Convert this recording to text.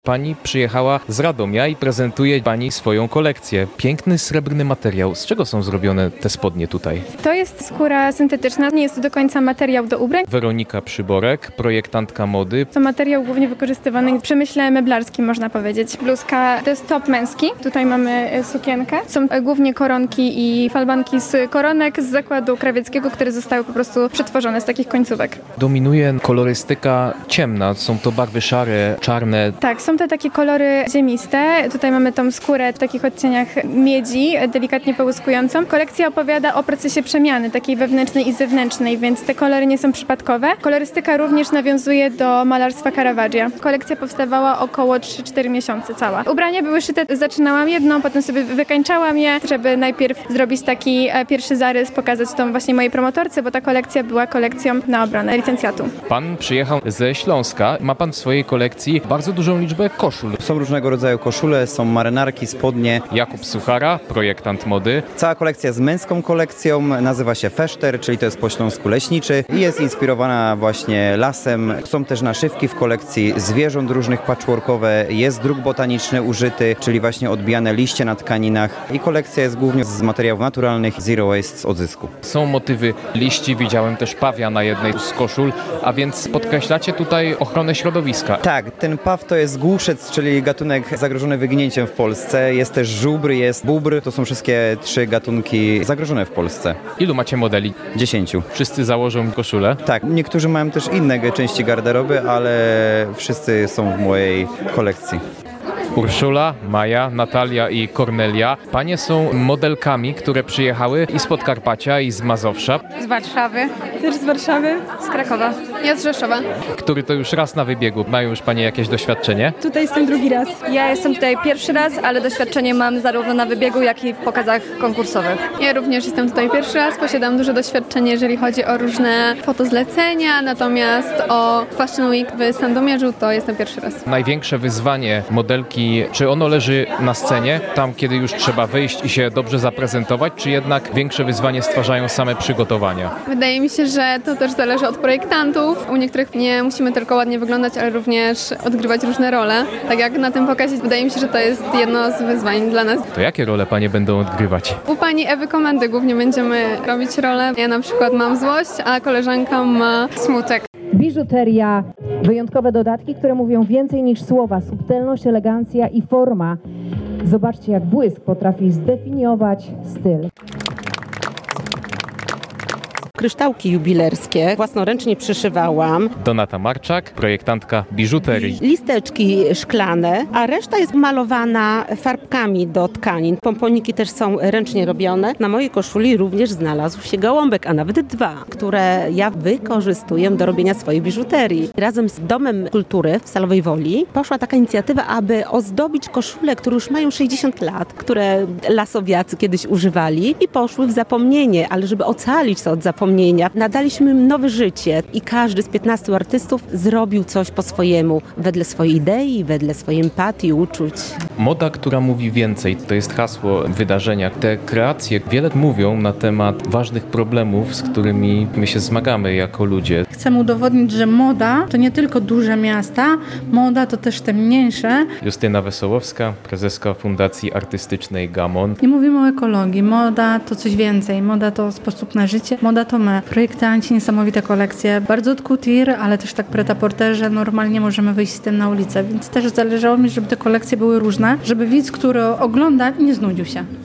Pani przyjechała z Radomia i prezentuje Pani swoją kolekcję. Piękny, srebrny materiał. Z czego są zrobione te spodnie tutaj? To jest skóra syntetyczna, nie jest to do końca materiał do ubrań. Weronika Przyborek, projektantka mody. To materiał głównie wykorzystywany w przemyśle meblarskim, można powiedzieć. Bluzka to jest top męski. Tutaj mamy sukienkę. Są głównie koronki i falbanki z koronek z zakładu krawieckiego, które zostały po prostu przetworzone z takich końcówek. Dominuje kolorystyka ciemna. Są to barwy szare, czarne. Tak, są to takie kolory ziemiste. Tutaj mamy tą skórę w takich odcieniach miedzi, delikatnie połyskującą. Kolekcja opowiada o procesie przemiany, takiej wewnętrznej i zewnętrznej, więc te kolory nie są przypadkowe. Kolorystyka również nawiązuje do malarstwa Caravaggia. Kolekcja powstawała około 3-4 miesiące cała. Ubrania były szyte, zaczynałam jedną, potem sobie wykańczałam je, żeby najpierw zrobić taki pierwszy zarys, pokazać tą właśnie mojej promotorce, bo ta kolekcja była kolekcją na obronę licencjatu. Pan przyjechał ze Śląska. Ma Pan w swojej kolekcji bardzo dużą liczbę koszul. Są różnego rodzaju koszule, są marynarki, spodnie. Jakub Suchara, projektant mody. Cała kolekcja jest męską kolekcją, nazywa się Feszter, czyli to jest po śląsku leśniczy i jest inspirowana właśnie lasem. Są też naszywki w kolekcji zwierząt różnych patchworkowe, jest druk botaniczny użyty, czyli właśnie odbijane liście na tkaninach i kolekcja jest głównie z materiałów naturalnych, zero waste z odzysku. Są motywy liści, widziałem też pawia na jednej z koszul, a więc podkreślacie tutaj ochronę środowiska. Tak, ten paw to jest głuszec, czyli gatunek zagrożony wyginięciem w Polsce. Jest też żubr, jest bóbr, to są wszystkie 3 gatunki zagrożone w Polsce. Ilu macie modeli? 10. Wszyscy założą koszulę? Tak, niektórzy mają też inne części garderoby, ale wszyscy są w mojej kolekcji. Urszula, Maja, Natalia i Kornelia. Panie są modelkami, które przyjechały i z Podkarpacia, i z Mazowsza. Z Warszawy. Też z Warszawy. Z Krakowa. Ja z Rzeszowa. Który to już raz na wybiegu. Mają już Panie jakieś doświadczenie? Tutaj jestem drugi raz. Ja jestem tutaj pierwszy raz, ale doświadczenie mam zarówno na wybiegu, jak i w pokazach konkursowych. Ja również jestem tutaj pierwszy raz, posiadam duże doświadczenie, jeżeli chodzi o różne fotozlecenia, natomiast o Fashion Week w Sandomierzu to jestem pierwszy raz. Największe wyzwanie modelki, czy ono leży na scenie, tam kiedy już trzeba wyjść i się dobrze zaprezentować, czy jednak większe wyzwanie stwarzają same przygotowania? Wydaje mi się, że to też zależy od projektantów. U niektórych nie musimy tylko ładnie wyglądać, ale również odgrywać różne role. Tak jak na tym pokazie, wydaje mi się, że to jest jedno z wyzwań dla nas. To jakie role Panie będą odgrywać? U pani Ewy Komendy głównie będziemy robić rolę. Ja na przykład mam złość, a koleżanka ma smutek. Biżuteria, wyjątkowe dodatki, które mówią więcej niż słowa, subtelność, elegancja i forma. Zobaczcie, jak błysk potrafi zdefiniować styl. Kryształki jubilerskie własnoręcznie przyszywałam. Donata Marczak, projektantka biżuterii. Listeczki szklane, a reszta jest malowana farbkami do tkanin. Pomponiki też są ręcznie robione. Na mojej koszuli również znalazł się gołąbek, a nawet 2, które ja wykorzystuję do robienia swojej biżuterii. Razem z Domem Kultury w Stalowej Woli poszła taka inicjatywa, aby ozdobić koszule, które już mają 60 lat, które lasowiacy kiedyś używali i poszły w zapomnienie, ale żeby ocalić to od zapomnienia, nadaliśmy im nowe życie i każdy z 15 artystów zrobił coś po swojemu, wedle swojej idei, wedle swojej empatii, uczuć. Moda, która mówi więcej, to jest hasło wydarzenia. Te kreacje wiele mówią na temat ważnych problemów, z którymi my się zmagamy jako ludzie. Chcemy udowodnić, że moda to nie tylko duże miasta, moda to też te mniejsze. Justyna Wesołowska, prezeska Fundacji Artystycznej Gamon. Nie mówimy o ekologii, moda to coś więcej, moda to sposób na życie, moda to my. Projektanci, niesamowite kolekcje, bardzo od couture, ale też tak pret-à-porter, że normalnie możemy wyjść z tym na ulicę, więc też zależało mi, żeby te kolekcje były różne, żeby widz, który ogląda, nie znudził się.